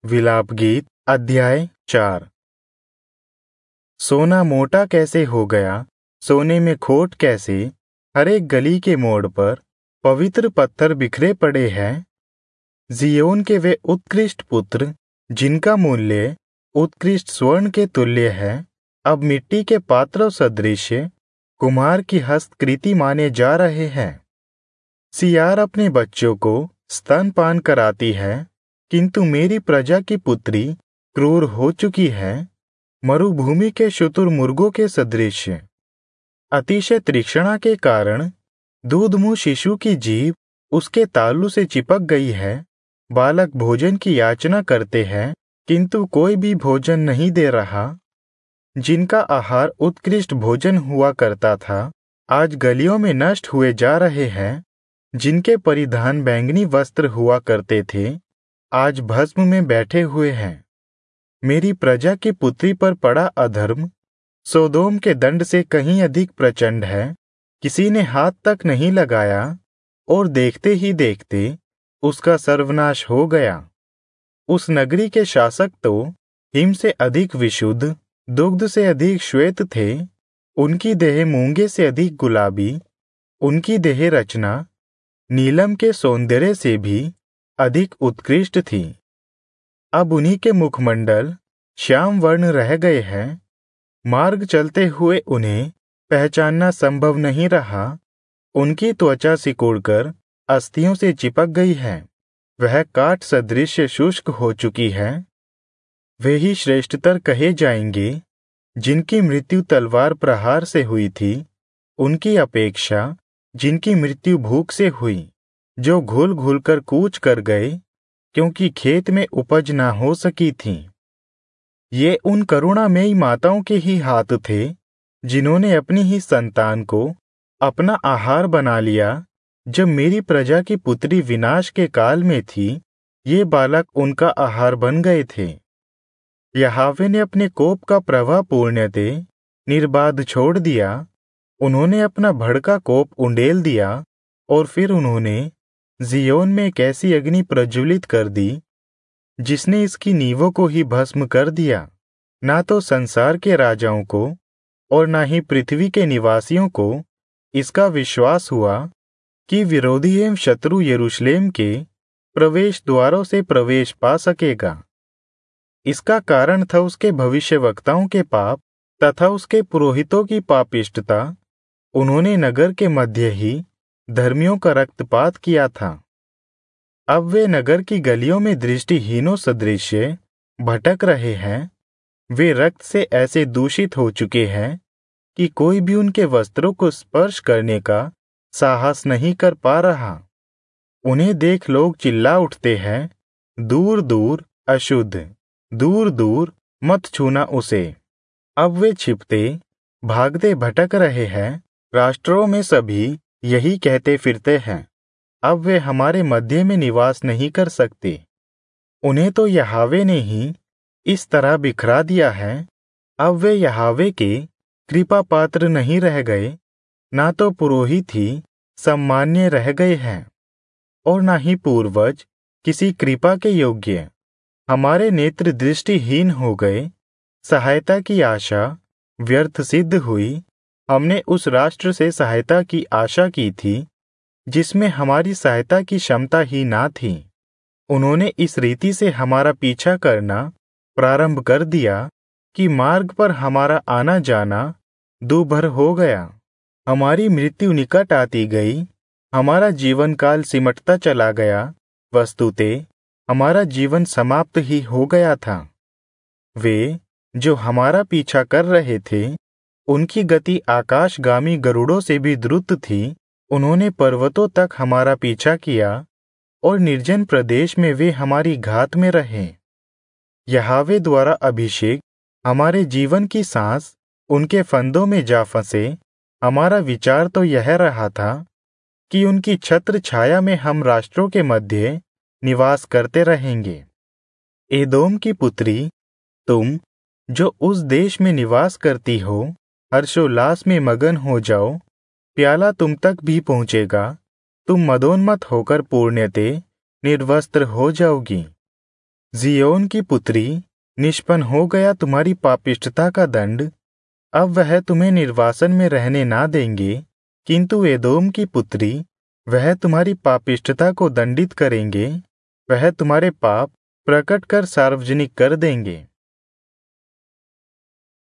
विलाप गीत अध्याय 4। सोना मोटा कैसे हो गया, सोने में खोट कैसे, हर एक गली के मोड़ पर पवित्र पत्थर बिखरे पड़े हैं। जियोन के वे उत्कृष्ट पुत्र जिनका मूल्य उत्कृष्ट स्वर्ण के तुल्य है, अब मिट्टी के पात्रों सदृश कुम्हार की हस्तकृति माने जा रहे हैं। सियार अपने बच्चों को स्तनपान कराती है, किंतु मेरी प्रजा की पुत्री क्रूर हो चुकी है, मरुभूमि के शुतुरमुर्गों के सदृश। अतिशय तृष्णा के कारण दूधमुंह शिशु की जीभ उसके तालू से चिपक गई है। बालक भोजन की याचना करते हैं, किंतु कोई भी भोजन नहीं दे रहा। जिनका आहार उत्कृष्ट भोजन हुआ करता था, आज गलियों में नष्ट हुए जा रहे हैं। जिनके परिधान बैंगनी वस्त्र हुआ करते थे, आज भस्म में बैठे हुए हैं। मेरी प्रजा की पुत्री पर पड़ा अधर्म सोदोम के दंड से कहीं अधिक प्रचंड है। किसी ने हाथ तक नहीं लगाया और देखते ही देखते उसका सर्वनाश हो गया। उस नगरी के शासक तो हिम से अधिक विशुद्ध, दुग्ध से अधिक श्वेत थे। उनकी देह मूंगे से अधिक गुलाबी, उनकी देह रचना नीलम के सौंदर्य से भी अधिक उत्कृष्ट थी। अब उन्हीं के मुखमंडल श्याम वर्ण रह गए हैं। मार्ग चलते हुए उन्हें पहचानना संभव नहीं रहा। उनकी त्वचा सिकुड़कर अस्थियों से चिपक गई है, वह काठ सदृश शुष्क हो चुकी है। वे ही श्रेष्ठतर कहे जाएंगे जिनकी मृत्यु तलवार प्रहार से हुई थी, उनकी अपेक्षा जिनकी मृत्यु भूख से हुई, जो घुल घुल कर कूच कर गए, क्योंकि खेत में उपज ना हो सकी थी। ये उन करुणामयी माताओं के ही हाथ थे जिन्होंने अपनी ही संतान को अपना आहार बना लिया। जब मेरी प्रजा की पुत्री विनाश के काल में थी, ये बालक उनका आहार बन गए थे। यहोवा ने अपने कोप का प्रवाह पूर्णते निर्बाध छोड़ दिया। उन्होंने अपना भड़का कोप उंडेल दिया और फिर उन्होंने जियोन में एक ऐसी अग्नि प्रज्वलित कर दी जिसने इसकी नींवों को ही भस्म कर दिया। ना तो संसार के राजाओं को और ना ही पृथ्वी के निवासियों को इसका विश्वास हुआ कि विरोधी एवं शत्रु यरूशलेम के प्रवेश द्वारों से प्रवेश पा सकेगा। इसका कारण था उसके भविष्यवक्ताओं के पाप तथा उसके पुरोहितों की पापिष्टता। उन्होंने नगर के मध्य ही धर्मियों का रक्तपात किया था। अब वे नगर की गलियों में दृष्टिहीनों सदृश भटक रहे हैं। वे रक्त से ऐसे दूषित हो चुके हैं कि कोई भी उनके वस्त्रों को स्पर्श करने का साहस नहीं कर पा रहा। उन्हें देख लोग चिल्ला उठते हैं, दूर दूर अशुद्ध, दूर दूर मत छूना उसे। अब वे छिपते भागते भटक रहे हैं। राष्ट्रों में सभी यही कहते फिरते हैं, अब वे हमारे मध्य में निवास नहीं कर सकते। उन्हें तो यहोवा ने ही इस तरह बिखरा दिया है। अब वे यहोवा के कृपा पात्र नहीं रह गए, ना तो पुरोहित ही सम्मान्य रह गए हैं और ना ही पूर्वज किसी कृपा के योग्य। हमारे नेत्र दृष्टिहीन हो गए, सहायता की आशा व्यर्थ सिद्ध हुई। हमने उस राष्ट्र से सहायता की आशा की थी जिसमें हमारी सहायता की क्षमता ही ना थी। उन्होंने इस रीति से हमारा पीछा करना प्रारंभ कर दिया कि मार्ग पर हमारा आना जाना दूभर हो गया। हमारी मृत्यु निकट आती गई, हमारा जीवन काल सिमटता चला गया। वस्तुतः हमारा जीवन समाप्त ही हो गया था। वे जो हमारा पीछा कर रहे थे, उनकी गति आकाशगामी गरुड़ों से भी द्रुत थी। उन्होंने पर्वतों तक हमारा पीछा किया और निर्जन प्रदेश में वे हमारी घात में रहे। यहोवा द्वारा अभिषेक हमारे जीवन की सांस उनके फंदों में जा फंसे। हमारा विचार तो यह रहा था कि उनकी छत्र छाया में हम राष्ट्रों के मध्य निवास करते रहेंगे। एदोम की पुत्री, तुम जो उस देश में निवास करती हो, हर्षोल्लास में मगन हो जाओ। प्याला तुम तक भी पहुँचेगा। तुम मदोन्मत्त होकर पूर्णते निर्वस्त्र हो जाओगी। जियोन की पुत्री, निष्पन्न हो गया तुम्हारी पापिष्टता का दंड। अब वह तुम्हें निर्वासन में रहने ना देंगे, किंतु एदोम की पुत्री, वह तुम्हारी पापिष्टता को दंडित करेंगे। वह तुम्हारे पाप प्रकट कर सार्वजनिक कर देंगे।